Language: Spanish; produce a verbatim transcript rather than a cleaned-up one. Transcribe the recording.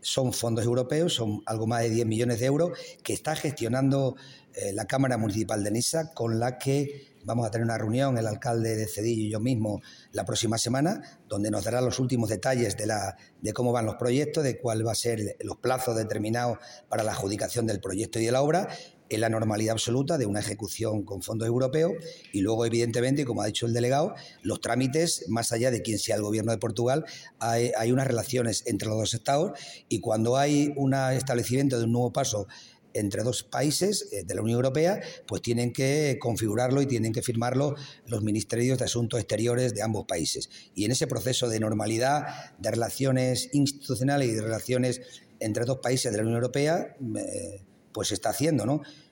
son fondos europeos, son algo más de diez millones de euros que está gestionando eh, la Cámara Municipal de Niza, con la que vamos a tener una reunión, el alcalde de Cedillo y yo mismo, la próxima semana, donde nos dará los últimos detalles de, la, de cómo van los proyectos, de cuál va a ser los plazos determinados para la adjudicación del proyecto y de la obra, en la normalidad absoluta de una ejecución con fondos europeos, y luego, evidentemente, como ha dicho el delegado, los trámites, más allá de quién sea el gobierno de Portugal, hay, hay unas relaciones entre los dos estados, y cuando hay un establecimiento de un nuevo paso entre dos países de la Unión Europea, pues tienen que configurarlo y tienen que firmarlo los ministerios de Asuntos Exteriores de ambos países. Y en ese proceso de normalidad, de relaciones institucionales y de relaciones entre dos países de la Unión Europea, eh, pues se está haciendo, ¿no?